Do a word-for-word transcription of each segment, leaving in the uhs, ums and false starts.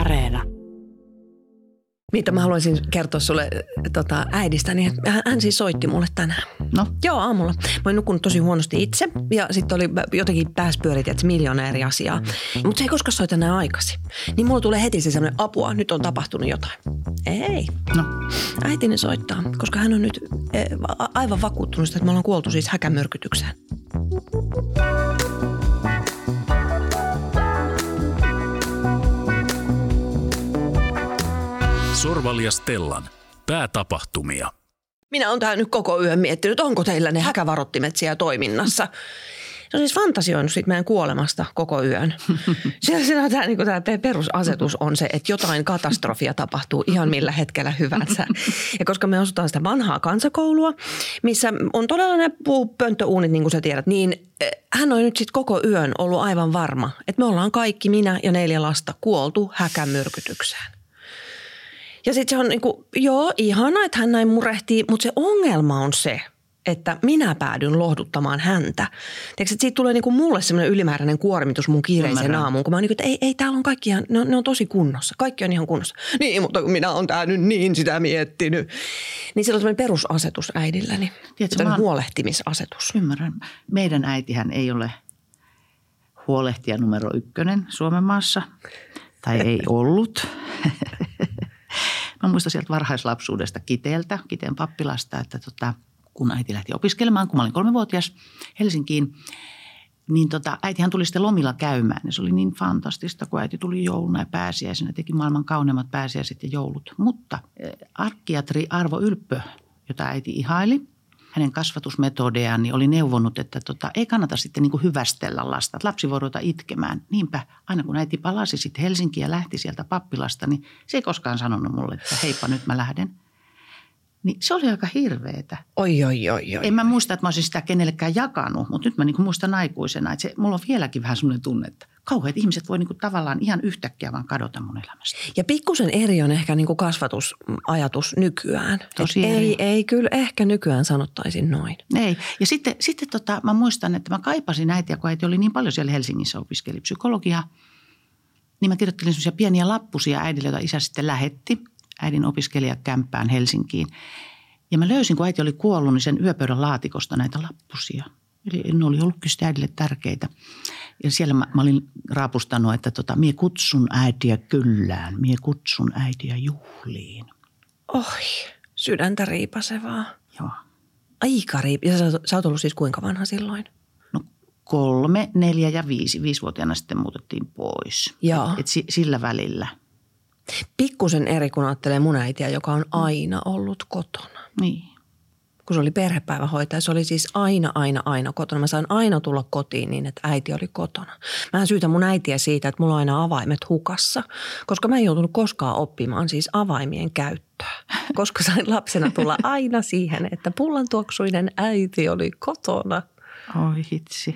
Areena. Mitä mä haluaisin kertoa sulle tota, äidistäni, että hän, hän siis soitti mulle tänään. No? Joo, aamulla. Mä olin nukkunut tosi huonosti itse ja sitten oli jotenkin pääs pyörit, että miljoona eri asiaa. Mutta se ei koskaan soita näin aikaisin. Niin mulla tulee heti se sellainen apua, nyt on tapahtunut jotain. Ei. No? Äitini soittaa, koska hän on nyt e, a, aivan vakuuttunut, että me ollaan kuoltu siis häkämyrkytykseen. Sorval ja Stellan päätapahtumia. Minä olen täällä nyt koko yön miettinyt, onko teillä ne häkävarottimet siellä toiminnassa. Se on siis fantasioinut siitä meidän kuolemasta koko yön. Siinä tämä, niin tämä perusasetus on se, että jotain katastrofia tapahtuu ihan millä hetkellä hyvänsä. Ja koska me asutaan sitä vanhaa kansakoulua, missä on todella ne puupönttöuunit, niin kuin sä tiedät, niin hän on nyt sitten koko yön ollut aivan varma, että me ollaan kaikki, minä ja neljä lasta, kuoltu häkämyrkytykseen. Ja sitten se on niin kuin, joo, ihana, että hän näin murehtii, mutta se ongelma on se, että minä päädyn lohduttamaan häntä. Tiedätkö, että siitä tulee niin kuin mulle semmoinen ylimääräinen kuormitus mun kiireiseen aamuun, kun mä oon niin kuin, että ei, ei täällä on kaikki ihan, ne on, ne on tosi kunnossa. Kaikki on ihan kunnossa. Niin, mutta kun minä oon tää nyt niin sitä miettinyt. Niin sillä on semmoinen perusasetus äidilläni. Tiedätkö, mä oon huolehtimisasetus. Ymmärrän. Meidän äitihän ei ole huolehtija numero ykkönen Suomen maassa. Tai ei ollut. Mä muistan sieltä varhaislapsuudesta Kiteeltä, Kiteen pappilasta, että tota, kun äiti lähti opiskelemaan, kun mä olin kolmevuotias Helsinkiin, niin tota, äitihän tuli sitten lomilla käymään. Ja se oli niin fantastista, kun äiti tuli jouluna ja pääsiäisenä, teki maailman kauneimmat pääsiäiset ja joulut. Mutta arkkiatri Arvo Ylppö, jota äiti ihaili, hänen kasvatusmetodejaan, niin oli neuvonut, että tota, ei kannata sitten niin kuin hyvästellä lasta. Että lapsi voi ruveta itkemään. Niinpä aina kun äiti palasi sitten Helsinkiin ja lähti sieltä pappilasta, niin se ei koskaan sanonut mulle, että heippa nyt mä lähden. Niin se oli aika hirveetä. Oi, oi, oi, oi. En mä muista, että mä olisin sitä kenellekään jakanut, mutta nyt mä niin kuin muistan aikuisena, että se, mulla on vieläkin vähän semmoinen tunne, että kauheat ihmiset voi niin kuin tavallaan ihan yhtäkkiä vaan kadota mun elämästä. Ja pikkusen eri on ehkä niin kuin kasvatusajatus nykyään. Tosi ei, ei kyllä ehkä nykyään sanottaisin noin. Ei. Ja sitten, sitten tota, mä muistan, että mä kaipasin äitiä, kun äiti oli niin paljon siellä Helsingissä opiskeli psykologiaa. Niin mä kirjoittelin semmoisia pieniä lappusia äidille, joita isä sitten lähetti äidin opiskelijakämppään Helsinkiin. Ja mä löysin, kun äiti oli kuollut, niin sen yöpöydän laatikosta näitä lappusia. Eli ne oli ollutkin sitten äidille tärkeitä. Ja siellä mä, mä olin raapustanut, että tota, mie kutsun äitiä kyllään, mie kutsun äitiä juhliin. Oi, sydäntä riipasevaa. Joo. Aika riipasevaa. Ja sä, sä oot ollut siis kuinka vanha silloin? No kolme, neljä ja viisi. Viisivuotiaana sitten muutettiin pois. Joo. Et, et si, sillä välillä. Pikkusen eri, kun ajattelee mun äitiä, joka on aina ollut kotona. Niin. Kun se oli perhepäivähoitaja, se oli siis aina, aina, aina kotona. Mä sain aina tulla kotiin niin, että äiti oli kotona. Mä syytän mun äitiä siitä, että mulla on aina avaimet hukassa, koska mä en joutunut koskaan oppimaan siis avaimien käyttöä. Koska sain lapsena tulla aina siihen, että pullantuoksuinen äiti oli kotona. Oi hitsi.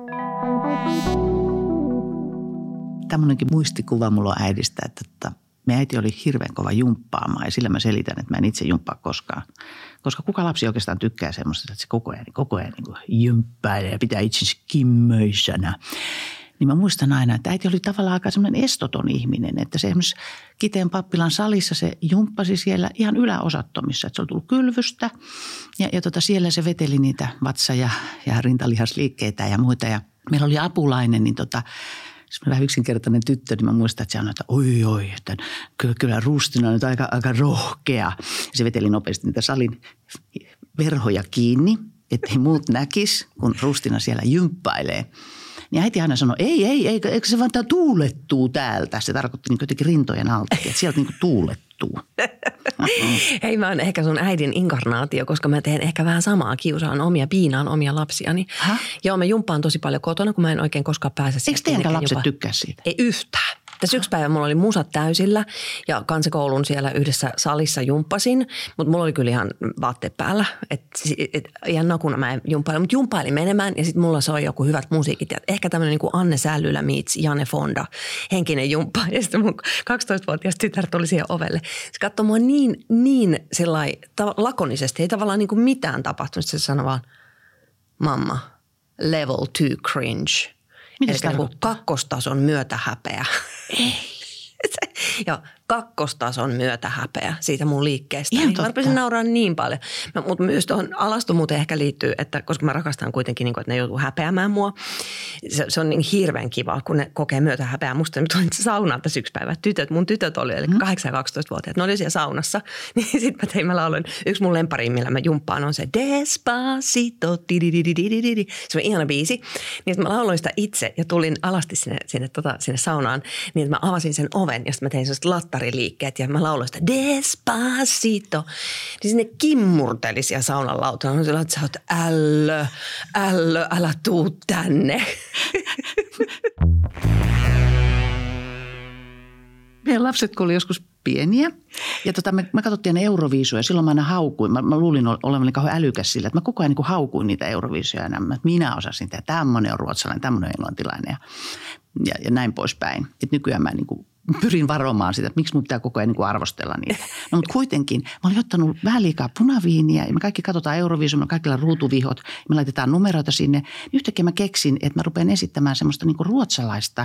Tämmöinenkin muistikuva mulla on äidistä, että, että me äiti oli hirveän kova jumppaamaan ja sillä mä selitän, että mä en itse jumppaa koskaan. Koska kuka lapsi oikeastaan tykkää semmoista, että se koko ajan, koko ajan niin jymppäilee ja pitää itsensä kimmöisänä. Niin mä muistan aina, että äiti oli tavallaan aika semmoinen estoton ihminen, että se esimerkiksi Kiteen pappilan salissa se jumppasi siellä ihan yläosattomissa. Että se oli tullut kylvystä ja, ja tota siellä se veteli niitä vatsa- ja, ja rintalihasliikkeitä ja muita. Ja meillä oli apulainen, niin tota semmoinen vähän yksinkertainen tyttö, niin mä muistan, että se sanoi, että oi oi, että kyllä, kyllä Ruustina on nyt aika, aika rohkea. Ja se veteli nopeasti niitä salin verhoja kiinni, ettei muut näkisi, kun Ruustina siellä jymppailee. Niin äiti aina sanoi, ei, ei, ei, eikö se vaan tuulettuu täältä. Se tarkoitti niin jotenkin rintojen alta, että sieltä niin tuulettuu. Hei, mä oon ehkä sun äidin inkarnaatio, koska mä teen ehkä vähän samaa. Kiusaan omia, piinaan omia lapsiani. Häh? Joo, mä jumppaan tosi paljon kotona, kun mä en oikein koskaan pääse sieltä. Eikö teidänkään lapset jopa tykkää siitä? Ei yhtään. Tässä yksi päivä mulla oli musat täysillä ja kansakoulun siellä yhdessä salissa jumppasin, mutta mulla oli kyllä ihan vaatteet päällä. Et, et, ihan nakuna mä en jumppaile, mutta jumppailin menemään ja sitten mulla soi joku hyvät musiikit. Ja ehkä tämmöinen niin kuin Anne Sällylä meets Janne Fonda, henkinen jumppa. Ja sitten mun kaksitoistavuotias tytär tuli siihen ovelle. Se katsoi mua niin, niin sellai, lakonisesti, ei tavallaan niin kuin mitään tapahtunut. Se sanoi vaan, mamma, level two cringe. Mitä se tarkoittaa? Kakkostason myötähäpeä. Ei. Ja kakkostason myötähäpeä siitä mun liikkeestä. Ihan Niin totta. mä rupesin nauraa niin paljon. Mä, mutta myös tuohon alastumuuteen ehkä liittyy, että koska mä rakastan kuitenkin, niin kuin, että ne joutuu häpeämään mua. Se, se on niin hirveän kiva, kun ne kokee myötähäpeää. Musta mä tulin saunaan tässä yksi päivä. Tytöt, mun tytöt oli, eli kahdeksan ja kaksitoista-vuotiaat. Ne oli siellä saunassa. Niin sit mä tein, mä lauloin. Yksi mun lempari, millä mä jumppaan, on se Despacito. Se on ihana biisi. Niin mä lauloin sitä itse ja tulin alasti sinne, sinne, tota, sinne saunaan. Niin että mä avasin sen oven ja sitten mä tein sellaiset lattariliikkeet ja mä lauloin sitä Despacito. Niin sinne kimmurteli siellä saunan lautalla. Mä sanoin, että sä oot ällö, ällö, älä tuu tänne. Meidän lapset, kun oli joskus pieniä, ja tota, me, me katsottiin ne Euroviisuja, silloin mä aina haukuin. Mä, mä luulin olevani kauhean älykäs sillä, että mä koko ajan niin haukuin niitä Euroviisuja. Että minä osasin tehdä, tämmöinen on ruotsalainen, tämmöinen on englantilainen ja, ja, ja näin poispäin. Et nykyään mä niin kuin pyrin varomaan sitä, että miksi mun pitää koko ajan niin kuin arvostella niitä. No mutta kuitenkin, mä olin ottanut vähän liikaa punaviiniä ja me kaikki katsotaan Euroviisuja, me kaikilla ruutuvihot, me laitetaan numeroita sinne. Niin yhtäkkiä mä keksin, että mä rupean esittämään semmoista niin kuin ruotsalaista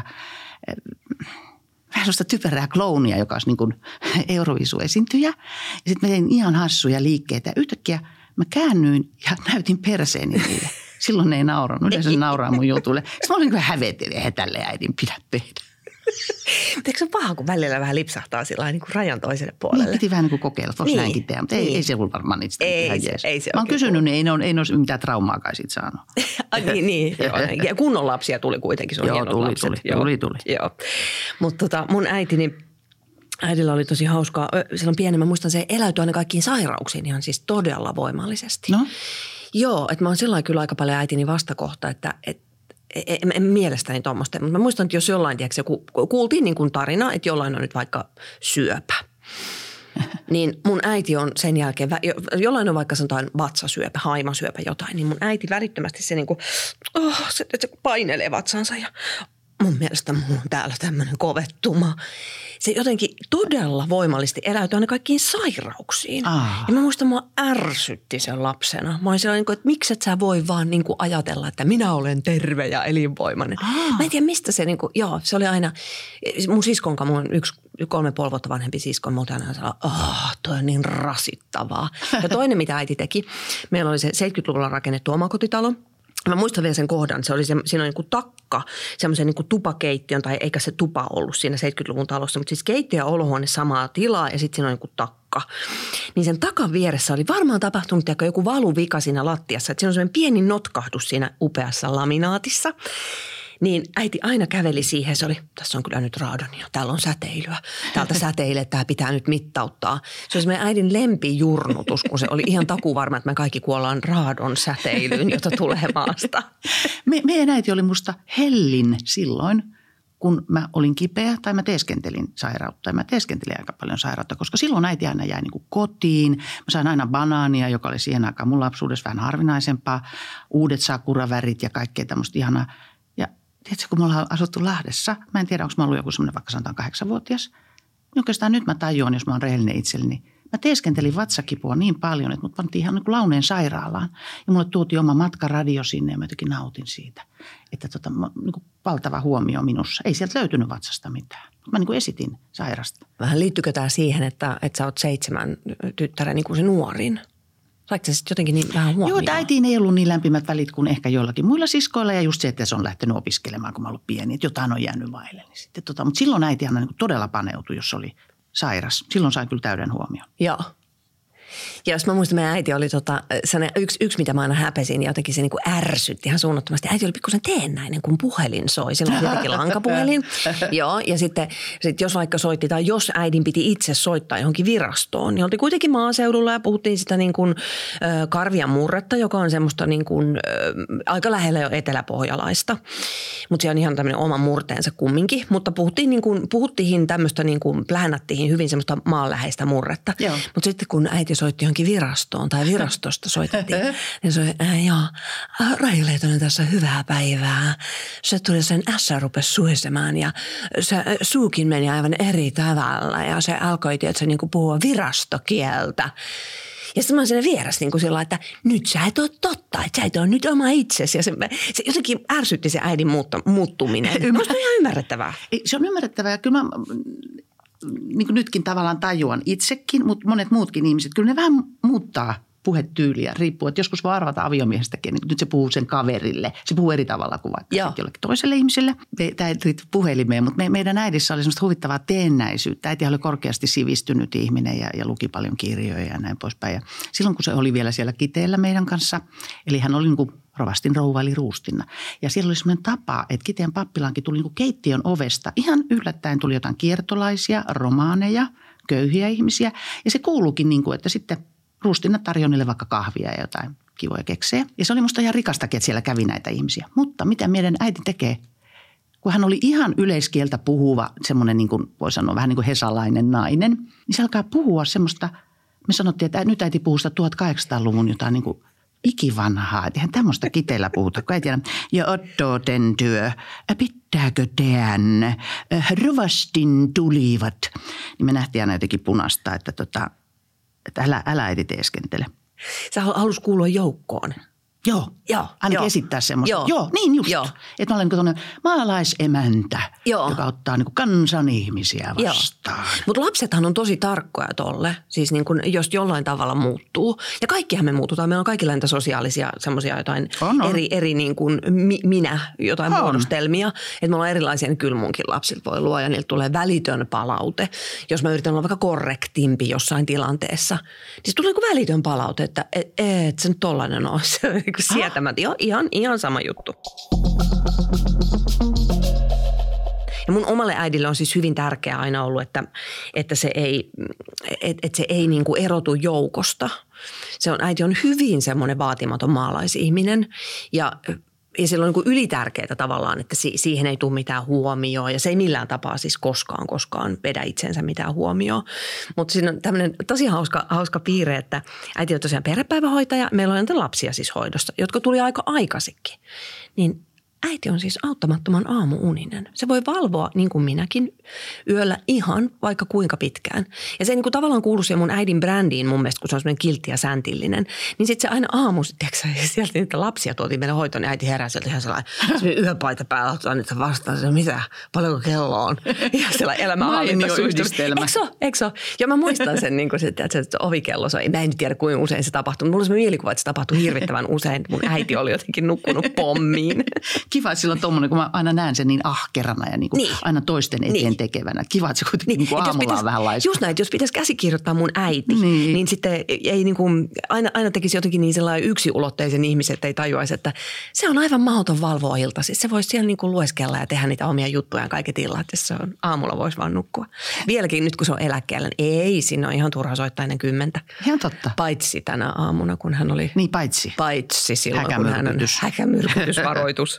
vähän sellaista typerää kloonia, joka olisi niin kuin Euroviisu-esiintyjä. Ja sitten mä tein ihan hassuja liikkeitä. Yhtäkkiä mä käännyin ja näytin perseeni niille. Silloin ne ei nauranut. Yleensä se nauraa mun jutuille. Sitten mä olin niin hävetin, eihän tälle äidin pidä tehdä. Mutta eikö se ole paha, kun välillä vähän lipsahtaa sillä niin kuin rajan toiselle puolelle? Niin, piti vähän niin kuin kokeilla, voiko niin, näinkin tehdä, mutta niin. ei, ei se ollut varmaan niitä ei, ihan se, jees. ei se Mä oon kysynyt, niin ei ne ole, ei ne ole mitään traumaa kai siitä saanut. Ai, niin, niin. Ja kunnon lapsia tuli kuitenkin, se on Joo, hienot tuli, lapset. tuli, Joo, tuli, tuli. Joo. Mutta tota, mun äitini, äidillä oli tosi hauskaa. Silloin pienen, mä muistan, se eläytyi aina kaikkiin sairauksiin ihan siis todella voimallisesti. No? Joo, että mä oon sellainen kyllä aika paljon äitini vastakohta, että et, en, en mielestäni tuommoista. Mutta mä muistan, että jos jollain, tiedätkö, kuultiin niin kuin tarina, että jollain on nyt vaikka syöpä. Niin mun äiti on sen jälkeen, jollain on vaikka sanotaan vatsasyöpä, haimasyöpä jotain, niin mun äiti välittömästi se niin kuin, oh, se, se painelee vatsansa ja mun mielestä mulla on täällä tämmöinen kovettuma. Se jotenkin todella voimallisesti eläytyi aina kaikkiin sairauksiin. Ah. Ja mä muistan, mua ärsytti sen lapsena. Mä olin sellainen, että miksi et sä voi vaan niin kuin ajatella, että minä olen terve ja elinvoimainen. Ah. Mä en tiedä, mistä se, niin kuin, joo, se oli aina, mun siskonka, mun on yksi kolme puoli vuotta vanhempi sisko, mä olin aina sellainen, oh, toi on niin rasittavaa. Ja toinen, mitä äiti teki, meillä oli se seitsemänkymmentäluvulla rakennettu omakotitalo. Mä muistan vielä sen kohdan, se oli se, siinä oli niin kuin takka, semmoisen niin kuin tupakeittiön, tai eikä se tupa ollut siinä seitsemänkymmentäluvun talossa, mutta siis keittiö ja olohuone samaa tilaa ja sitten siinä on niin kuin takka. Niin sen takan vieressä oli varmaan tapahtunut joku valuvika siinä lattiassa, että siinä on semmoinen pieni notkahdus siinä upeassa laminaatissa. Niin äiti aina käveli siihen, se oli, tässä on kyllä nyt raadonia, täällä on säteilyä, täältä säteilee, tämä pitää nyt mittauttaa. Se oli meidän äidin lempijurnutus, kun se oli ihan takuvarma, että me kaikki kuollaan raadon säteilyyn, jota tulee maasta. Me, meidän äiti oli musta hellin silloin, kun mä olin kipeä tai mä teeskentelin sairautta. Ja mä teeskentelin aika paljon sairautta, koska silloin äiti aina jäi niin kuin kotiin. Mä sain aina banaania, joka oli siihen aikaan mun lapsuudessa vähän harvinaisempaa. Uudet sakuravärit ja kaikkea tämmöistä ihanaa. Tiedätkö, kun me ollaan asuttu Lahdessa, mä en tiedä, onko mä ollut joku semmoinen vaikka sanotaan kahdeksanvuotias. Niin oikeastaan nyt mä tajuan, jos mä oon rehellinen itselleni. Mä teeskentelin vatsakipua niin paljon, että mut pantiin ihan niin kuin Launeen sairaalaan. Ja mulle tuotiin oma matkaradio sinne ja mä jotenkin nautin siitä. Että tota, niin kuin valtava huomio minussa. Ei sieltä löytynyt vatsasta mitään. Mä niin kuin esitin sairasta. Vähän liittyykö tämä siihen, että, että sä oot seitsemän tyttären niin kuin se nuorin? Saiko se sitten jotenkin niin vähän huomioon? Joo, äitiin ei ollut niin lämpimät välit kuin ehkä joillakin muilla siskoilla. Ja just se, että se on lähtenyt opiskelemaan, kun mä ollut pieni. Että jotain on jäänyt vaille. Niin sitten, tota, mutta silloin äiti aina niin kuin todella paneutui, jos oli sairas. Silloin sai kyllä täyden huomioon. Joo. Ja jos mä muistan, meidän äiti oli tota, yksi, yksi, mitä mä aina häpesin ja jotenkin se niin kuin ärsytti ihan suunnattomasti. Äiti oli pikkusen teennäinen, kun puhelin soi. Silloin oli jotenkin lankapuhelin. Joo, ja sitten sit jos vaikka soitti tai jos äidin piti itse soittaa johonkin virastoon, niin oltiin kuitenkin maaseudulla ja puhuttiin sitä niin kuin ö, karvian murretta, joka on semmoista niin kuin, ö, aika lähellä jo eteläpohjalaista. Mutta se on ihan tämmöinen oma murteensa kumminkin. Mutta puhuttiin, niin kuin, puhuttiin tämmöistä, niin kuin plähnättiin hyvin semmoista maanläheistä murretta. Mutta sitten kun äiti soitti johonkin virastoon tai virastosta soitettiin, niin se oli, äh, joo, Raija Leitonen tässä hyvää päivää. Se tuli sen ässä rupesi suisemaan ja se suukin meni aivan eri tavalla ja se alkoi tietysti niin kuin puhua virastokieltä. Ja sitten mä oon siinä vieressä niin kuin sillä, että nyt sä et ole totta, että sä et ole nyt oma itsesi. Ja se, se jotenkin ärsytti se äidin muuttu, muuttuminen. Minusta on ihan ymmärrettävää. Se on ymmärrettävää. Kyllä mä niin kuin nytkin tavallaan tajuan itsekin, mutta monet muutkin ihmiset, kyllä ne vähän muuttaa puhetyyliä, riippuu, että joskus voi arvata aviomiehestäkin, niin nyt se puhuu sen kaverille. Se puhuu eri tavalla kuin vaikka jollekin toiselle ihmiselle. Tämä ei riitä puhelimeen, mutta me, meidän äidissä oli semmoista huvittavaa teennäisyyttä. Äiti oli korkeasti sivistynyt ihminen ja, ja luki paljon kirjoja ja näin poispäin. Ja silloin kun se oli vielä siellä Kiteellä meidän kanssa, eli hän oli niin kuin rovastin rouva eli ruustinna. Ja siellä oli semmoinen tapa, että Kiteen pappilaankin tuli niin kuin keittiön ovesta. Ihan yllättäen tuli jotain kiertolaisia, romaaneja, köyhiä ihmisiä. Ja se kuuluukin niin kuin, että sitten ruustinna tarjoaa niille vaikka kahvia ja jotain kivoja keksejä. Ja se oli musta ihan rikastakin, että siellä kävi näitä ihmisiä. Mutta mitä meidän äiti tekee, kun hän oli ihan yleiskieltä puhuva, semmoinen niin kuin voi sanoa vähän niin kuin hesalainen nainen, niin se alkaa puhua semmoista, me sanottiin, että nyt äiti puhuu sitä tuhatkahdeksansataaluvun jotain niin kuin ikivanhaa. Eihän tämmöistä Kiteellä puhuta, kun äiti ja Otto ten työ, pitääkö teidän, rovastin tulivat. Niin me nähtiin aina jotenkin punaista, että tota, että älä, älä äiti teeskentele. Sä halusi kuulua joukkoon. Joo, joo ainakin joo. esittää semmoista. Joo, joo niin just. Joo. Että mä olen niin kuin maalaisemäntä, joo. joka ottaa niin kuin kansan ihmisiä vastaan. Mutta lapsethan on tosi tarkkoja tolle, siis niin kuin jos jollain tavalla muuttuu. Ja kaikkihan me muututaan. Meillä on kaikilla niitä sosiaalisia semmoisia jotain on, on. eri, eri niin kuin mi, minä, jotain on. muodostelmia. Että me ollaan erilaisia, niin kyllä munkin lapsilta voi luoda ja niiltä tulee välitön palaute. Jos mä yritän olla vaikka korrektimpi jossain tilanteessa, niin se tulee niin kuin välitön palaute, että et, et se nyt tollainen on. Sietämättä. Ihan, ihan, ihan sama juttu. Ja mun omalle äidille on siis hyvin tärkeää aina ollut, että, että se ei, et, et se ei niin kuin erotu joukosta. Se on, äiti on hyvin semmoinen vaatimaton maalaisihminen ja Ja sillä on niin ylitärkeää tavallaan, että si- siihen ei tule mitään huomioon ja se ei millään tapaa siis koskaan, koskaan vedä itsensä mitään huomioon. Mutta siinä on tämmöinen tosi hauska, hauska piirre, että äiti on tosiaan perhepäivähoitaja. Meillä on näitä lapsia siis hoidossa, jotka tuli aika aikaisinkin. Niin äiti on siis auttamattoman aamuuninen. Se voi valvoa, niin kuin minäkin, yöllä ihan vaikka kuinka pitkään. Ja se ei niin kuin tavallaan kuulu siihen mun äidin brändiin mun mielestä, kun se on semmoinen kiltti ja säntillinen. Niin sitten se aina aamu, tiiäksä, sieltä niitä lapsia tuotiin meille hoitoon, niin äiti herää sieltä ihan sellainen, yöpaita päällä, ottaa niitä vastaan, se mitä, paljonko kello on. Ja sellainen elämänhallinta yhdistelmä. Eikö se ole? Eikö se ole? Ja mä muistan sen, niin kuin se, että se ovikello soi. Mä en tiedä, kuinka usein se tapahtuu. Mulla on semmoinen mielikuva, että se tapahtui hirvittävän usein. Mun äiti oli jotenkin nukkunut pommiin. Kiva, että silloin tommoinen, kun mä aina näen sen niin ahkerana ja niin kuin niin. aina toisten eteen niin. tekevänä. Kiva, että se kuitenkin niin. Niin kuin aamulla pitäisi, on vähän laiska. Just näin, että jos pitäisi käsikirjoittaa mun äiti, niin, niin sitten ei niin kuin, aina, aina tekisi jotenkin niin sellainen yksiulotteisen ihmisen, että ei tajuaisi, että se on aivan mahdoton valvoa iltasi. Se voisi siellä niin kuin lueskella ja tehdä niitä omia juttujaan kaiketilla, että se on, aamulla voisi vaan nukkua. Vieläkin nyt, kun se on eläkkeellä, niin ei, siinä on ihan turha soittaa ennen kymmentä. Ihan totta. Paitsi tänä aamuna, kun hän oli... Niin, paitsi. Paitsi silloin, kun hän on häkämyrkytysvaroitus.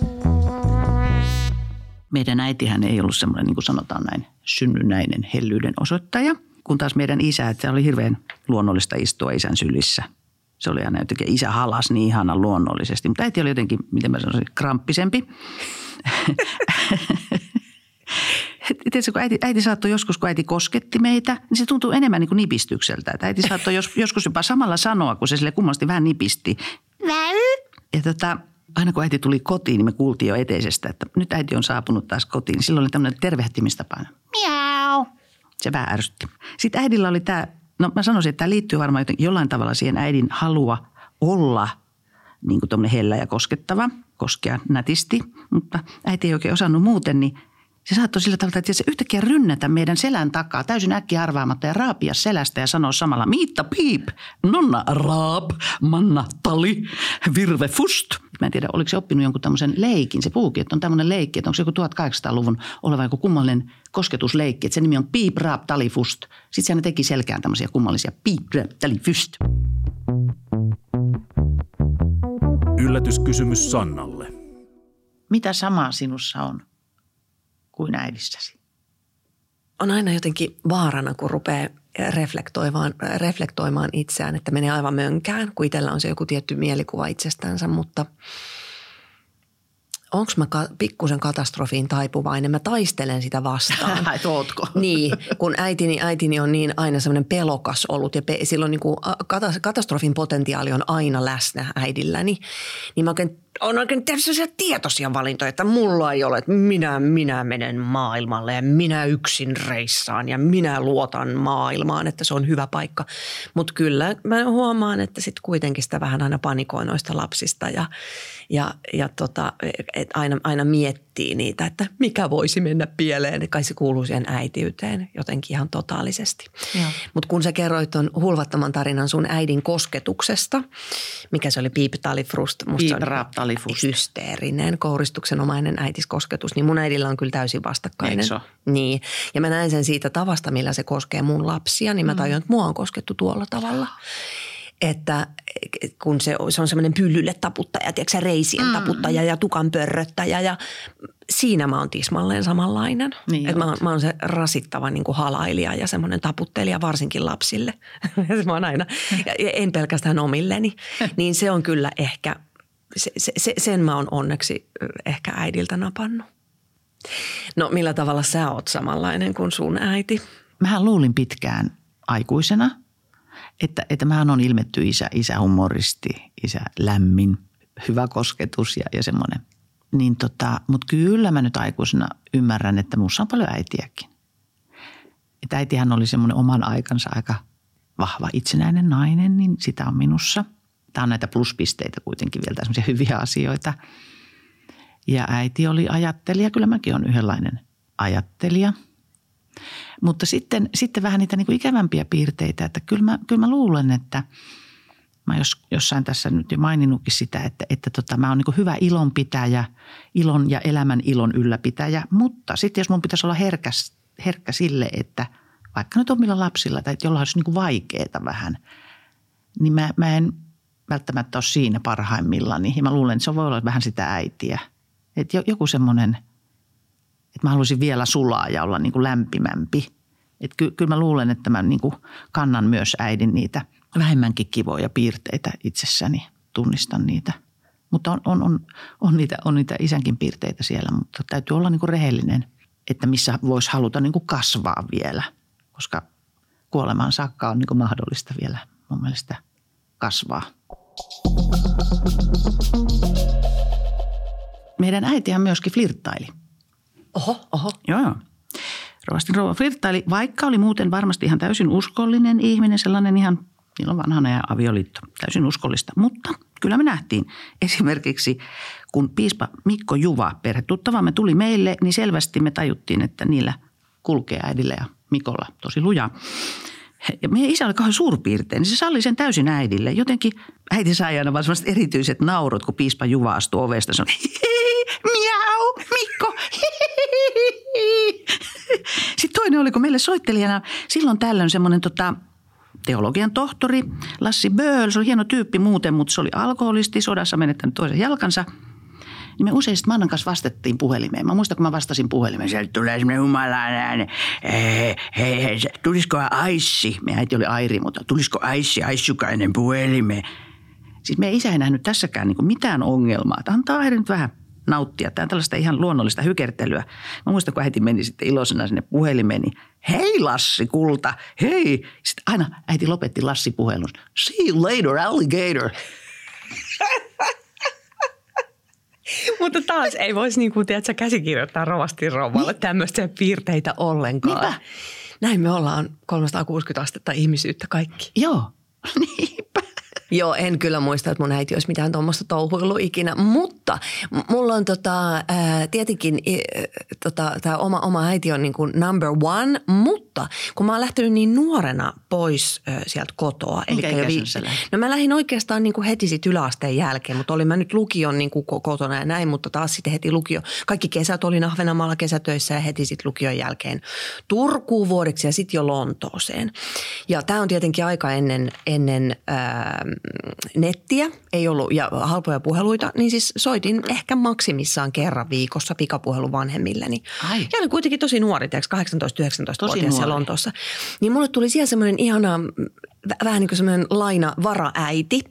Meidän äitihän ei ollut semmoinen, niin kuin sanotaan näin, synnynnäinen hellyyden osoittaja. Kun taas meidän isä, että se oli hirveän luonnollista istua isän sylissä. Se oli aina jotenkin, isä halas niin ihanan luonnollisesti. Mutta äiti oli jotenkin, miten mä sanoisin, kramppisempi. Tiedätkö, kun äiti, äiti saattoi joskus, kun äiti kosketti meitä, niin se tuntuu enemmän niin kuin nipistykseltä. Että äiti saattoi jos, joskus jopa samalla sanoa, kun se sille kummasti vähän nipisti. Ja tota... Aina kun äiti tuli kotiin, niin me kuultiin jo eteisestä, että nyt äiti on saapunut taas kotiin. Silloin oli tämmöinen tervehtimistapa. Miau. Se vähän ärsytti. Sitten äidillä oli tämä, no mä sanoisin, että tämä liittyy varmaan jollain tavalla siihen äidin halua olla niin kuin tuommoinen hellä ja koskettava, koskea nätisti. Mutta äiti ei oikein osannut muuten, niin se saattoi sillä tavalla, että se yhtäkkiä rynnätä meidän selän takaa täysin äkkiä arvaamatta ja raapia selästä ja sanoa samalla Miitta piip, nonna raap, manna tali, virve fust. Mä en tiedä, oliko se oppinut jonkun tämmöisen leikin. Se puhukin, että on tämmöinen leikki, että onko se joku tuhatkahdeksansataaluvun oleva joku kummallinen kosketusleikki. Että se nimi on piip, raap, tali, fust. Sitten se aina teki selkään tämmöisiä kummallisia piip, raap, tali, fust. Yllätyskysymys Sannalle. Mitä samaa sinussa on kuin äidissäsi? On aina jotenkin vaarana, kun rupeaa reflektoimaan, reflektoimaan itseään, että menee aivan mönkään, kun itsellä on se joku tietty mielikuva itsestänsä, mutta onko mä ka- pikkusen katastrofiin taipuvainen? Mä taistelen sitä vastaan. Ai, ootko? Niin, kun äitini, äitini on niin aina semmoinen pelokas ollut ja pe- silloin niin kuin katas- katastrofin potentiaali on aina läsnä äidilläni, niin mä oikein on oikein tehnyt sellaisia tietoisia valintoja, että mulla ei ole, että minä, minä menen maailmalle ja minä yksin reissaan ja minä luotan maailmaan, että se on hyvä paikka. Mutta kyllä mä huomaan, että sitten kuitenkin sitä vähän aina panikoin noista lapsista ja, ja, ja tota, et aina, aina miettii niitä, että mikä voisi mennä pieleen. Kai se kuuluu siihen äitiyteen jotenkin ihan totaalisesti. Mutta kun sä kerroit ton hulvattoman tarinan sun äidin kosketuksesta, mikä se oli piiptalifrust, musta se oli hysteerinen, kouristuksenomainen äitiskosketus, niin mun äidillä on kyllä täysin vastakkainen. Eikö? Niin. Ja mä näen sen siitä tavasta, millä se koskee mun lapsia, niin mä tajun, että mua on koskettu tuolla tavalla. Että kun se, se on semmoinen pyllylle taputtaja, tiedätkö sä, reisien mm. taputtaja ja tukan pörröttäjä ja siinä mä oon tismalleen samanlainen. Niin että mä, oon, mä oon se rasittava niin kuin halailija ja semmoinen taputtelija varsinkin lapsille. Mä oon aina, ja en pelkästään omilleni. Niin se on kyllä ehkä, se, se, sen mä oon onneksi ehkä äidiltä napannut. No millä tavalla sä oot samanlainen kuin sun äiti? Mähän luulin pitkään aikuisena, että, että mähän on ilmetty isä, isä humoristi, isä lämmin, hyvä kosketus ja, ja semmoinen. Niin tota, mutta kyllä mä nyt aikuisena ymmärrän, että minussa on paljon äitiäkin. Että äitihän oli semmoinen oman aikansa aika vahva itsenäinen nainen, niin sitä on minussa. Tämä on näitä pluspisteitä kuitenkin vielä, semmoisia hyviä asioita. Ja äiti oli ajattelija, kyllä mäkin olen yhdenlainen ajattelija. Mutta sitten, sitten vähän niitä niin kuin ikävämpiä piirteitä, että kyllä mä, kyllä mä luulen, että mä jos, jossain tässä nyt jo maininnutkin sitä, että, että tota, mä oon niin kuin hyvä ilonpitäjä, ilon ja elämän ilon ylläpitäjä. Mutta sitten jos mun pitäisi olla herkä, herkkä sille, että vaikka nyt omilla lapsilla tai jollain olisi niin kuin vaikeaa vähän, niin mä, mä en välttämättä ole siinä parhaimmillaan. Ja mä luulen, että se voi olla vähän sitä äitiä. Että joku semmoinen, että mä haluaisin vielä sulaa ja olla niin kuin lämpimämpi. Että ky, kyllä mä luulen, että mä niin kuin kannan myös äidin niitä vähemmänkin kivoja piirteitä itsessäni, tunnistan niitä. Mutta on, on, on, on, niitä, on niitä isänkin piirteitä siellä, mutta täytyy olla niin kuin rehellinen, että missä voisi haluta niin kuin kasvaa vielä, koska kuolemaan saakka on niin kuin mahdollista vielä mun mielestä kasvaa. Meidän äitihän myöskin flirttaili. Oho, oho. Joo. Rovastin rouva flirttaili, vaikka oli muuten varmasti ihan täysin uskollinen ihminen, sellainen ihan, niillä on vanhana ja avioliitto, täysin uskollista. Mutta kyllä me nähtiin esimerkiksi, kun piispa Mikko Juva, perhetuttavamme, tuli meille, niin selvästi me tajuttiin, että niillä kulkee äidillä ja Mikolla tosi lujaa. Ja meidän isä oli kauhean suurpiirtein, niin se salli sen täysin äidille. Jotenkin äiti sai aina vaan sellaiset erityiset naurut, kun piispa Juva astui ovesta. Se on miau, Mikko, Sitten toinen oli, kun meille soittelijana silloin tällöin semmoinen tota, teologian tohtori Lassi Böhl. Se oli hieno tyyppi muuten, mutta se oli alkoholisti, sodassa menettänyt toisen jalkansa. Niin me usein sitten Mannan kanssa vastattiin puhelimeen. Mä muistan, kun mä vastasin puhelimeen, sieltä tulee semmoinen humalainen ääni. Hei, hei, hei, tulisiko Aissi? Meidän äiti oli Airi, mutta tulisiko Aissi, Aissukainen puhelimeen? Siis meidän isä ei nähnyt tässäkään niin kuin mitään ongelmaa. Että antaa Airi nyt vähän nauttia. Tämä on tällaista ihan luonnollista hykertelyä. Mä muistan, kun äiti meni sitten iloisena sinne puhelimeen, niin hei Lassi, kulta, hei. Sitten aina äiti lopetti Lassi puhelun. See you later, alligator. Mutta taas ei voisi niin kuin, tiedätkö, käsikirjoittaa rovastin rouvalle niin tämmöisiä piirteitä ollenkaan. Niinpä. Näin me ollaan kolmesataakuusikymmentä astetta ihmisyyttä kaikki. Joo, niinpä. Joo, en kyllä muista, että mun äiti olisi mitään tuommoista touhuillut ikinä, mutta mulla on tota, ää, tietenkin ää, tota, tämä oma, oma äiti on niin kuin number one, mutta kun mä oon lähtenyt niin nuorena pois ää, sieltä kotoa. Minkä ikäisenä sä lähdin? No mä lähdin oikeastaan niin kuin heti sitten yläasteen jälkeen, mutta olin mä nyt lukion niin kuin kotona ja näin, mutta taas sitten heti lukio. Kaikki kesät olin Ahvenanmaalla kesätöissä ja heti sitten lukion jälkeen Turkuun vuodeksi ja sitten jo Lontooseen. Ja tämä on tietenkin aika ennen, ennen ää, nettiä, ei ollut ja halpoja puheluita, niin siis soitin ehkä maksimissaan kerran viikossa pikapuhelun vanhemmilleni. Ai. Ja olin kuitenkin tosi nuori, tiedätkö, kahdeksantoista yhdeksäntoista-vuotias siellä Lontoossa. Niin mulle tuli siellä semmoinen ihana, vähän niin kuin semmoinen laina-varaäiti,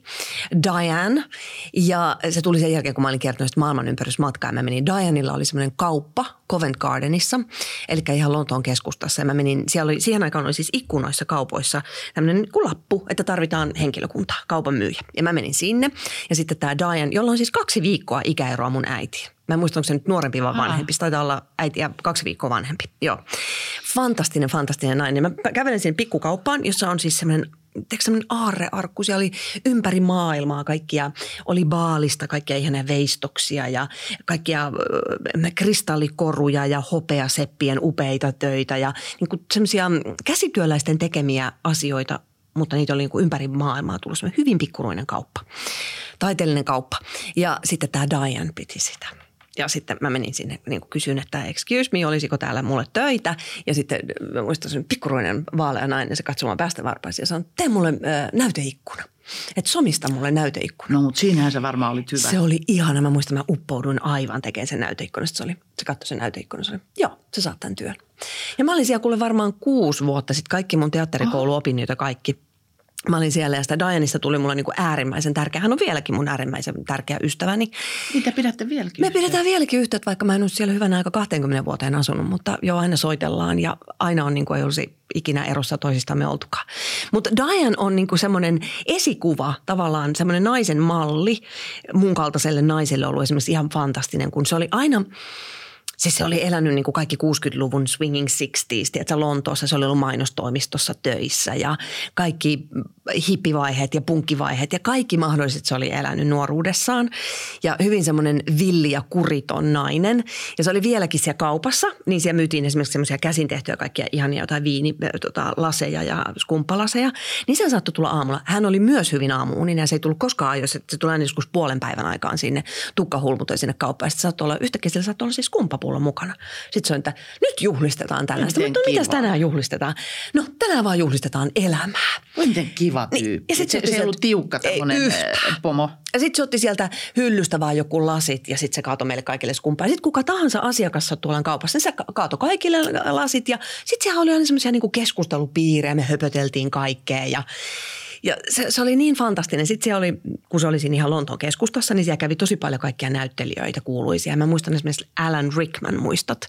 Diane. Ja se tuli sen jälkeen, kun mä olin kertonut maailmanympärysmatkaa. Mä menin, Dianella oli semmoinen kauppa Covent Gardenissa, eli ihan Lontoon keskustassa. Ja mä menin, siellä oli, siihen aikaan oli siis ikkunoissa kaupoissa tämmöinen lappu, että tarvitaan henkilökuntaa, kaupan myyjä. Ja mä menin sinne. Ja sitten tämä Diane, jolla on siis kaksi viikkoa ikäeroa mun äitiin. Mä en muista, onko se nyt nuorempi vai vanhempi. Se taitaa olla äiti ja kaksi viikkoa vanhempi. Joo. Fantastinen, fantastinen nainen. Mä kävelen sinne pikkukauppaan, jossa on siis semmoinen, teekö semmoinen aarrearkku. Siellä oli ympäri maailmaa kaikkia, oli Baalista kaikkia ihania veistoksia ja kaikkia äh, kristallikoruja ja hopeaseppien upeita töitä ja niin kuin semmoisia käsityöläisten tekemiä asioita, mutta niitä oli niin kuin ympäri maailmaa tullut semmoinen hyvin pikkuruinen kauppa, taiteellinen kauppa. Ja sitten tämä Diane piti sitä. Ja sitten mä menin sinne, niin kuin kysyin, että excuse me, olisiko täällä mulle töitä. Ja sitten mä muistan sen pikkuruinen vaalea nainen, se katsomaan päästä varpaisiin ja sanoi, tee mulle äh, näyteikkuna. Että somista mulle näyteikkuna. No mutta siinähän se varmaan oli hyvä. Se oli ihana. Mä muistan, mä uppouduin aivan tekemään sen näyteikkuna. Sitten se, oli, se katsoi sen näyteikkuna, se oli, joo, sä saat tämän työn. Ja mä olin siellä kuule varmaan kuusi vuotta sitten, kaikki mun teatterikouluopinnot ja kaikki. Mä olin siellä ja sitä Dianesta tuli mulle niin kuin äärimmäisen tärkeä. Hän on vieläkin mun äärimmäisen tärkeä ystäväni. Mitä pidätte vieläkin Me yhteyttä? pidetään vieläkin yhteyttä, vaikka mä en ole siellä hyvänä aika kaksikymmentä vuoteen asunut, mutta jo aina soitellaan ja aina on niin kuin ei olisi ikinä erossa toisistamme oltukaan. Mutta Diane on niin kuin semmoinen esikuva, tavallaan semmoinen naisen malli. Mun kaltaiselle naiselle ollut esimerkiksi ihan fantastinen, kun se oli aina... Siis se oli elänyt niin kuin kaikki kuusikymmentäluvun swinging sixties, tiedätkö, Lontoossa. Se oli ollut mainostoimistossa töissä ja kaikki hippivaiheet ja punkkivaiheet ja kaikki mahdolliset se oli elänyt nuoruudessaan. Ja hyvin semmoinen villi ja kuriton nainen. Ja se oli vieläkin siellä kaupassa, niin siellä myytiin esimerkiksi semmoisia käsin tehtyjä kaikkia ihania jotain viinilaseja ja skumppalaseja. Niin se saattoi tulla aamulla. Hän oli myös hyvin aamuuninen ja se ei tullut koskaan ajoissa. Se tuli aina joskus puolen päivän aikaan sinne tukkahulmutoi sinne kauppaan. Ja sitten saattoi olla, yhtäkkiä siellä saattoi olla siis skumppapullo mukana. Sitten se on, että nyt juhlistetaan tällaista. Mutta no, mitäs tänään juhlistetaan? No tänään vaan juhlistetaan elämää. Miten kiva tyyppi. Niin, ja sit se, se ei ollut tiukka tämmöinen pomo. Ja sitten se otti sieltä hyllystä vaan joku lasit ja sitten se kaatoi meille kaikille skumpaa. Ja sitten kuka tahansa asiakas tuolla kaupassa, niin se kaatoi kaikille lasit. Ja sitten siellä oli aina semmoisia niinku keskustelupiirejä, me höpöteltiin kaikkea ja... Ja se, se oli niin fantastinen. Sitten se oli, kun se oli siinä ihan Lontoon keskustassa, niin siellä kävi tosi paljon kaikkia näyttelijöitä, kuuluisia. Mä muistan esimerkiksi Alan Rickman, muistat,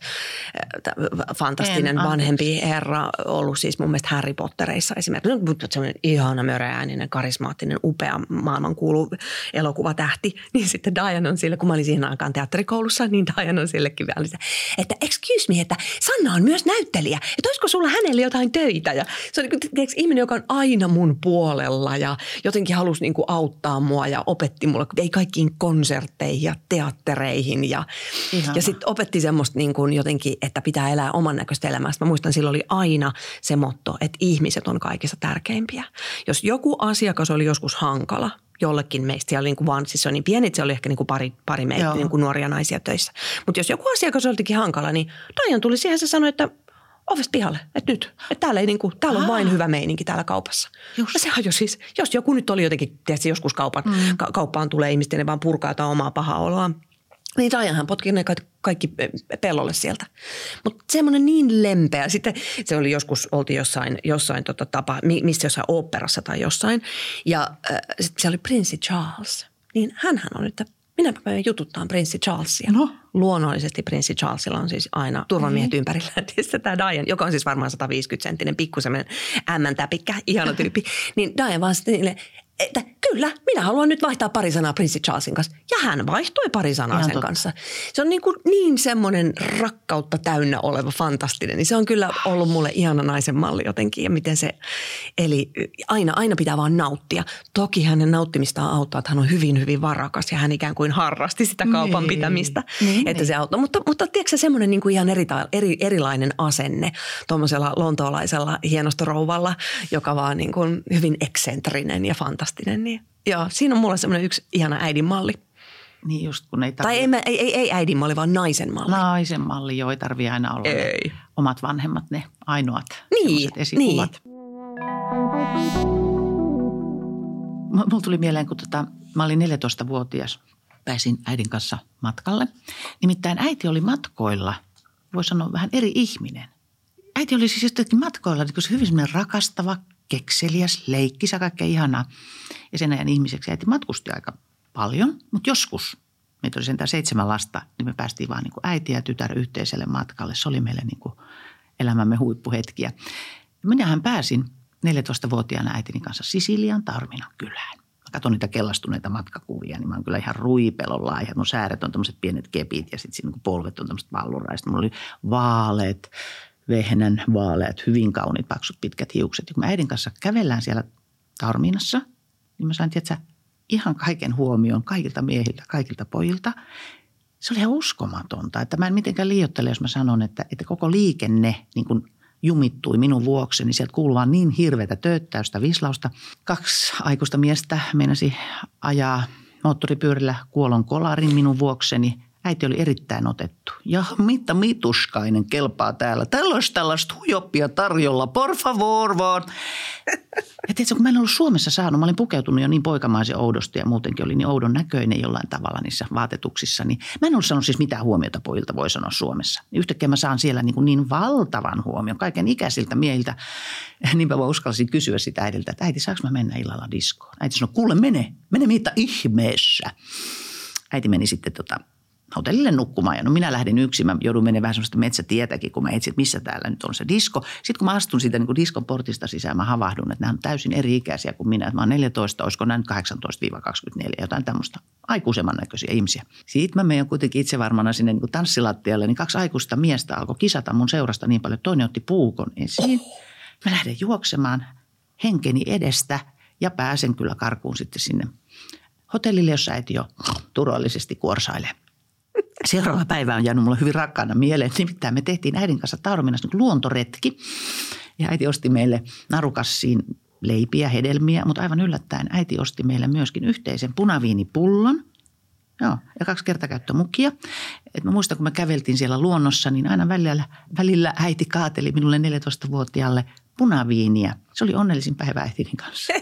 fantastinen en, vanhempi herra, ollut siis mun mielestä Harry Pottereissa esimerkiksi. Sellainen ihana, möreääninen, karismaattinen, upea, maailmankuulu elokuvatähti. Niin sitten Diane on sille, kun mä olin siinä aikaan teatterikoulussa, niin Diane on sillekin vielä, että excuse me, että Sanna on myös näyttelijä. Että olisiko sulla hänelle jotain töitä? Ja se on tiedätkö, ihminen, joka on aina mun puolella. Ja jotenkin halusi niin kuin auttaa mua ja opetti mulle, ei kaikkiin konsertteihin ja teattereihin. Ja, ja sitten opetti semmoista niin kuin jotenkin, että pitää elää oman näköistä elämää. Mä muistan, silloin oli aina se motto, että ihmiset on kaikista tärkeimpiä. Jos joku asiakas oli joskus hankala, jollekin meistä, siellä oli niin kuin vaan, siis se on niin pieni, että se oli ehkä niin kuin pari, pari meitä niin kuin nuoria naisia töissä. Mutta jos joku asiakas olikin hankala, niin Diane tuli siihen ja sanoi, että ovesta pihalle, että nyt, että täällä, ei niinku, täällä on vain hyvä meininki täällä kaupassa. Just. Ja sehän jo siis, jos joku nyt oli jotenkin, tiedätkö, joskus kaupan, mm. ka- kauppaan tulee ihmistä ja ne vaan purkaa jotain omaa pahaa oloa, niin Dianehan potki ne kaikki pellolle sieltä. Mutta semmoinen niin lempeä. Sitten se oli joskus, oltiin jossain, jossain tota tapa, mistä jossain oopperassa tai jossain. Ja äh, sitten siellä oli prinssi Charles. Niin hänhän on nyt, minäpä päivän jututtaan prinssi Charlesia. No. Luonnollisesti prinssi Charlesilla on siis aina turvamiehet mm. ympärillä. Tietysti tämä Diane, joka on siis varmaan sata viisikymmentä senttinen pikku semmoinen ämmäntäpikkä, ihana tyyppi. Niin Diane vaan sitten niille, että kyllä, minä haluan nyt vaihtaa pari sanaa prinssi Charlesin kanssa. Ja hän vaihtoi pari sanaa ihan sen totta. Kanssa. Se on niin, kuin niin semmoinen rakkautta täynnä oleva fantastinen. Niin se on kyllä ollut mulle ihana naisen malli jotenkin. Ja miten se, eli aina, aina pitää vaan nauttia. Toki hänen nauttimistaan auttaa, että hän on hyvin, hyvin varakas ja hän ikään kuin harrasti sitä kaupan niin. pitämistä. Niin, että niin. se auttaa. Mutta, mutta tiedätkö semmoinen niin kuin ihan eri, eri, erilainen asenne tuommoisella lontoolaisella hienostorouvalla, joka vaan niin kuin hyvin eksentrinen ja fantastinen. Niin. Joo, siinä on mulla semmoinen yksi ihana äidin malli. Niin just kun ei tarvitse. Tai ei, ei, ei äidin malli, vaan naisen malli. Naisen malli, joo, ei tarvitse aina olla ei. Ne omat vanhemmat, ne ainoat niin, esikuvat. Niin. Mulla tuli mieleen, kun tota, mä olin neljätoistavuotias, pääsin äidin kanssa matkalle. Nimittäin äiti oli matkoilla, voi sanoa vähän eri ihminen. äiti oli siis jotenkin matkoilla niin hyvin semmoinen rakastava, kekseliäs, leikkisä, kaikkea ihanaa. Ja sen ajan ihmiseksi äiti matkusti aika paljon, mutta joskus, meitä oli sentään seitsemän lasta, niin me päästiin vaan niin kuin äiti ja tytär yhteiselle matkalle. Se oli meille niin kuin elämämme huippuhetkiä. Minähän pääsin neljätoistavuotiaana äitini kanssa Sisilian Taorminan kylään. Mä katson niitä kellastuneita matkakuvia, niin mä oon kyllä ihan ruipelolla. Ihan mun sääret on tämmöiset pienet kepit ja sitten siinä polvet on tämmöiset valluraiset. Mulla oli vaaleet, vehnän vaaleat, hyvin kauniit, paksut, pitkät hiukset. Ja kun mä äidin kanssa kävellään siellä Taorminassa, niin mä sain, tiedätkö, ihan kaiken huomioon kaikilta miehiltä, kaikilta pojilta. Se oli ihan uskomatonta, että mä en mitenkään liioittele, jos mä sanon, että, että koko liikenne niin kuin jumittui minun vuokseni. Sieltä kuului vaan niin hirveätä tööttäystä, vislausta. Kaksi aikuista miestä meinasi ajaa moottoripyörillä kuolon kolarin minun vuokseni. Äiti oli erittäin otettu. Ja mitä mituskainen kelpaa täällä. Täällä olisi tällaista huijoppia tarjolla. Por favor, vaan. Ja tiedätkö, kun mä en ollut Suomessa saanut, mä olin pukeutunut jo niin poikamaisen oudosti ja muutenkin oli niin oudon näköinen jollain tavalla niissä vaatetuksissa. Niin mä en ollut saanut siis mitään huomiota pojilta, voi sanoa Suomessa. Yhtäkkiä mä saan siellä niin, niin valtavan huomion kaiken ikäisiltä miehiltä. Niinpä mä uskalsin kysyä sitä äidiltä, että äiti, saanko mä mennä illalla diskoon? Äiti sanoi, kuule mene, mene mitä ihmeessä. Äiti meni sitten tota hotellille nukkumaan ja no minä lähdin yksin. Mä joudun menemään vähän semmoista metsätietäkin, kun mä etsin, että missä täällä nyt on se disko. Sitten kun mä astun siitä niin kuin diskon portista sisään, mä havahdun, että nämä on täysin eri ikäisiä kuin minä. Että mä oon neljätoista, olisiko nämä nyt kahdeksantoista kaksikymmentäneljä, jotain tämmöistä aikuisemman näköisiä ihmisiä. Sitten mä menen kuitenkin itse varmana sinne niin kuin tanssilattialle, niin kaksi aikuista miestä alkoi kisata mun seurasta niin paljon, että toinen otti puukon esiin. Mä lähden juoksemaan henkeni edestä ja pääsen kyllä karkuun sitten sinne hotellille, jossa äiti jo turvallisesti kuorsailee. Seuraava päivä on jäänyt mulle hyvin rakkaana mieleen. Nimittäin me tehtiin äidin kanssa Taorminassa niin luontoretki. Ja äiti osti meille narukassiin leipiä, hedelmiä, mutta aivan yllättäen äiti osti meille myöskin yhteisen punaviinipullon. Joo, ja kaksi kertakäyttömukia. Et mä muistan, kun me käveltiin siellä luonnossa, niin aina välillä, välillä äiti kaateli minulle neljätoistavuotiaalle punaviiniä. Se oli onnellisin päivä äitini kanssa.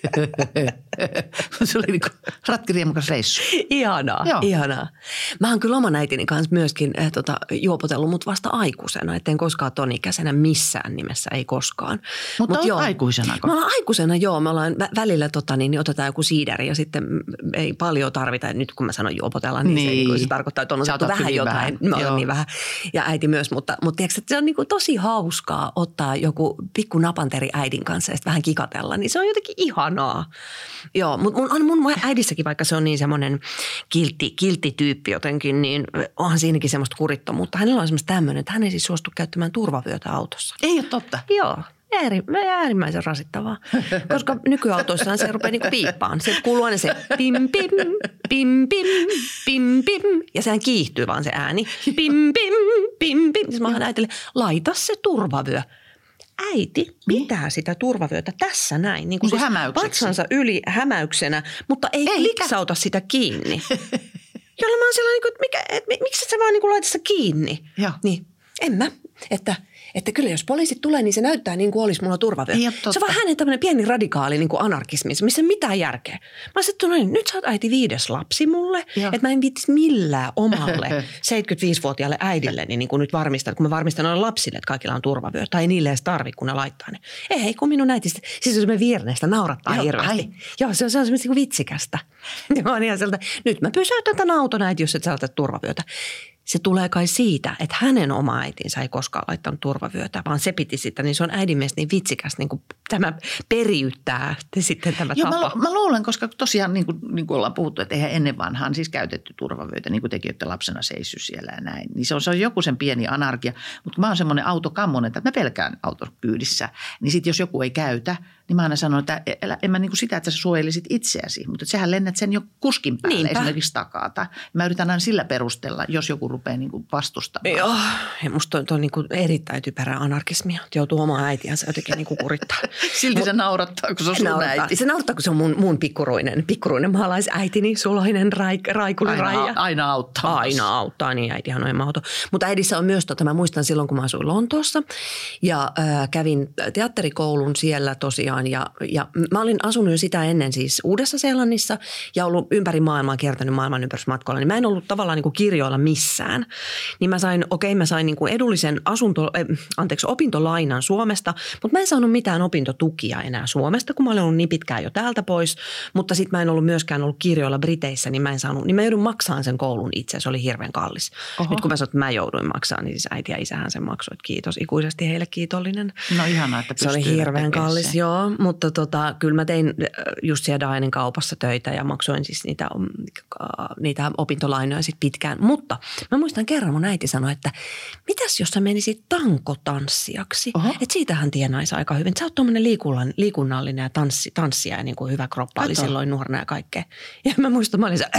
Se oli niin kuin ratkiriemukas reissu. Ihanaa, Joo. ihanaa. Mä oon kyllä oman äitini kanssa myöskin äh, tota, juopotellut, mutta vasta aikuisena. Etten koskaan tonikäisenä missään nimessä, ei koskaan. Mutta Mut oot aikuisena? Me ollaan aikuisena, joo. Me ollaan vä- välillä tota, niin, niin otetaan joku siideri ja sitten ei paljon tarvita. Nyt kun mä sanon juopotella, niin, niin. Se, niin se tarkoittaa, että on otettu vähän jotain. Vähän. Mä olen niin vähän. Ja äiti myös, mutta, mutta tiedätkö, että se on niin kuin tosi hauskaa ottaa joku pikku napanteri äidin kanssa ja sitten vähän kikatella. Niin se on jotenkin ihanaa. Joo, mutta mun, mun äidissäkin, vaikka se on niin semmoinen kiltti, kilttityyppi jotenkin, niin onhan siinäkin semmoista kurittomuutta. Hänellä on semmoista tämmöinen, että hän ei siis suostu käyttämään turvavyötä autossa. Ei ole totta. Joo. Ääri, äärimmäisen rasittavaa, koska nykyautoissahan se rupeaa niinku piippaan. Sieltä kuuluu aina se pim pim, pim pim, pim pim ja sehän kiihtyy vaan se ääni. Pim pim, pim pim. Siis mä oon äitille, laita se turvavyö. Äiti pitää sitä turvavyötä tässä näin. Niin kuin siis vatsansa yli hämäyksenä, mutta ei, ei liksauta sitä kiinni. Jolla mä oon sellainen, että, mikä, että miksi et sä vaan niin kuin laita sitä kiinni? Joo. Niin, en mä. Että, että kyllä jos poliisit tulee, niin se näyttää niin kuin olisi mulla turvavyö. Se on vaan hänen tämmöinen pieni radikaali niin kuin anarkismi, missä ei mitään järkeä. Mä sanoin, että no, nyt sä oot äiti viides lapsi mulle, Joo. että mä en viittis millään omalle seitsemänkymmentäviisivuotiaalle äidille, niin, niin kuin nyt varmistan, kun mä varmistan noille lapsille, että kaikilla on turvavyö. Tai ei niille edes tarvitse, kun ne laittaa ne. Ei, kun minun äiti, siis se on semmoinen vierneistä, naurattaa Joo, hirveästi. Ai. Joo, se on, se on semmoista vitsikästä. Ja mä oon ihan sieltä, nyt mä pysäytän tämän auton äiti, jos et sä otat turvavyötä. Se tulee kai siitä, että hänen oma äitinsä ei koskaan laittanut turvavyötä, vaan se piti sitä, niin se on äidin mielestä niin vitsikäs, niin kuin tämä periyttää sitten tämä Joo, tapa. Mä, mä luulen, koska tosiaan niin kuin, niin kuin ollaan puhuttu, että eihän ennen vanhaan siis käytetty turvavyötä, niin kuin tekin olette lapsena seissy siellä ja näin. Niin se on, se on joku sen pieni anarkia, mutta mä oon semmoinen autokammonen, että mä pelkään autokyydissä. Niin sitten jos joku ei käytä, niin mä aina sanon, että en mä niin kuin sitä, että sä suojelisit itseäsi, mutta sähän lennät sen jo kuskin päälle Niinpä. Esimerkiksi takata. Mä yritän aina sillä perustella, jos joku rupeaa niin kuin vastustamaan. Joo, ja musta on, on niin kuin erittäin typerää anarkismia, että joutuu omaa äitiänsä jotenkin niin kuin kurittaa. Silti se naurattaa, kun se on sun naurattaa. äiti. Se naurattaa, kun se on mun, mun pikkuruinen, pikkuruinen maalaisäitini, suloinen raik, raikuli Aina, Raija. aina auttaa. Aina auttaa, niin äitihän on mahdoton. Mutta äidissä on myös, tota, mä muistan silloin, kun mä asuin Lontoossa ja äh, kävin teatterikoulun siellä tosiaan. Ja, ja mä olin asunut jo sitä ennen siis Uudessa-Seelannissa ja ollut ympäri maailmaa, kiertänyt maailman ympärysmatkoilla. Niin mä en ollut tavallaan niin kuin kirjoilla missään. Niin mä sain, okei okay, mä sain niin kuin edullisen asunto, äh, anteeksi, opintolainan Suomesta, mutta mä en saanut mitään opintotukia enää Suomesta, kun mä olin ollut niin pitkään jo täältä pois. Mutta sitten mä en ollut myöskään ollut kirjoilla Briteissä, niin mä en saanut, niin mä joudun maksamaan sen koulun itse. Se oli hirveän kallis. Oho. Nyt kun mä sanoin, että mä jouduin maksamaan, niin siis äiti ja isähän sen maksoi. Kiitos, ikuisesti heille kiitollinen. No ihanaa, että se oli hirveän kallis, se. Joo. Mutta tota, kyllä mä tein just siellä Dainin kaupassa töitä ja maksoin siis niitä, niitä opintolainoja sitten pitkään. Mutta mä muistan kerran mun äiti sanoi, että mitäs jos sä menisit tankotanssijaksi? Että siitähän tienaisi aika hyvin. Sä oot tommoinen liikunnallinen ja tanssi, tanssija ja niin kuin hyvä kroppa oli silloin nuorena ja kaikkea. Ja mä muistan, mä olin se,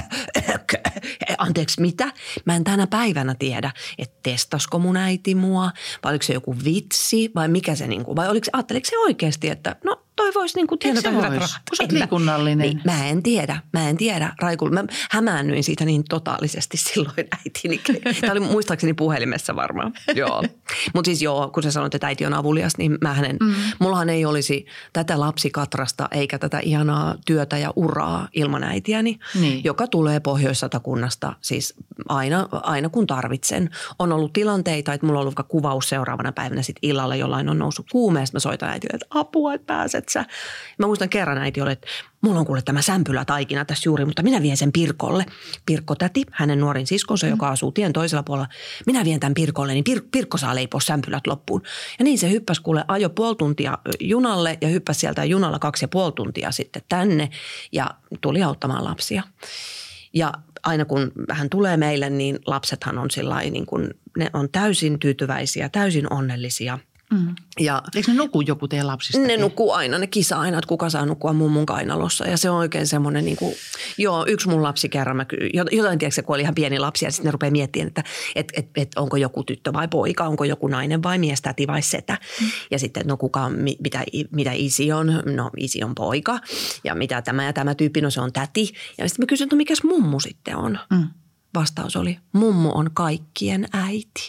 anteeksi mitä? Mä en tänä päivänä tiedä, että testasko mun äiti mua, vai oliko se joku vitsi, vai mikä se niinku, vai oliko, ajatteliko se oikeasti, että no toi voisi niinku tienata hyvät rahat. Kun sä oot liikunnallinen. Niin, mä en tiedä, mä en tiedä. Raikul, mä hämäännyin siitä niin totaalisesti silloin äitini. Tämä oli muistaakseni puhelimessa varmaan. Joo. Mutta siis joo, kun sä sanoit, että äiti on avulias, niin mä hänen, mm. mullahan ei olisi tätä lapsikatrasta eikä tätä ihanaa työtä ja uraa ilman äitiäni, niin. joka tulee Pohjois-Satakunnasta siis aina, aina kun tarvitsen. On ollut tilanteita, että mulla on ollut kuvaus seuraavana päivänä sitten illalla, jollain on noussut kuumeesta. Mä soitan äitille, että apua, että pääset sä. Mä muistan kerran äiti oli, että mulla on kuule tämä sämpylätaikina tässä juuri, mutta minä vien sen Pirkolle. Pirkko täti, hänen nuorin siskonsa, mm. joka asuu tien toisella puolella. Minä vien tämän Pirkolle, niin Pir- Pirkko saa leipoa sämpylät loppuun. Ja niin se hyppäsi kuule ajo puoli tuntia junalle ja hyppäsi sieltä junalla kaksi ja puoli tuntia sitten tänne ja tuli auttamaan lapsia. Ja aina kun hän tulee meille, niin lapsethan on sillain niin kuin, ne on täysin tyytyväisiä, täysin onnellisia. Mm. Ja, eikö ne nuku joku teidän lapsista? Ne nukkuu aina, ne kisaa aina, että kuka saa nukkua mummun kainalossa. Ja se on oikein semmoinen, niin kuin, joo, yksi mun lapsi kerran, mä, jotain tiedätkö, kun oli ihan pieni lapsi ja sitten ne rupeaa miettimään, että et, et, et, onko joku tyttö vai poika, onko joku nainen vai mies, täti vai setä. Mm. Ja sitten, no kuka, mitä, mitä isi on, no isi on poika ja mitä tämä ja tämä tyyppi, no se on täti. Ja sitten mä kysyin, että no mikäs mummu sitten on? Mm. Vastaus oli, mummu on kaikkien äiti.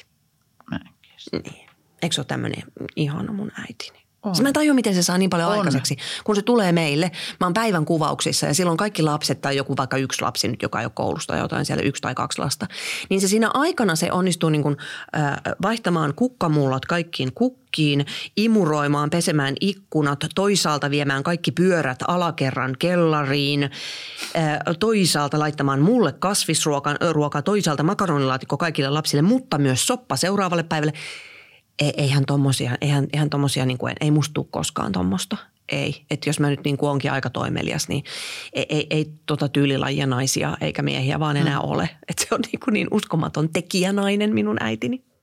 Niin. Eikö se ole tämmöinen ihana mun äitini? Siis mä en tajua, miten se saa niin paljon on. aikaiseksi, kun se tulee meille. Mä oon päivän kuvauksissa ja silloin kaikki lapset tai joku vaikka yksi lapsi nyt, joka ei ole koulusta tai jotain siellä yksi tai kaksi lasta. Niin se siinä aikana se onnistuu niin kuin, äh, vaihtamaan kukkamullot kaikkiin kukkiin, imuroimaan, pesemään ikkunat, toisaalta viemään kaikki pyörät alakerran kellariin, äh, toisaalta laittamaan mulle kasvisruokaa, toisaalta makaronilaatikko kaikille lapsille, mutta myös soppa seuraavalle päivälle. Eihän tommosia, eihän, eihän tommosia, niin kuin, ei musta tule koskaan tommosta. Ei. Että jos mä nyt niin kuin onkin aika toimelias, niin ei, ei, ei tota tyylilajia naisia eikä miehiä vaan enää mm. ole. Että se on niin, kuin niin uskomaton tekijänainen minun äitini.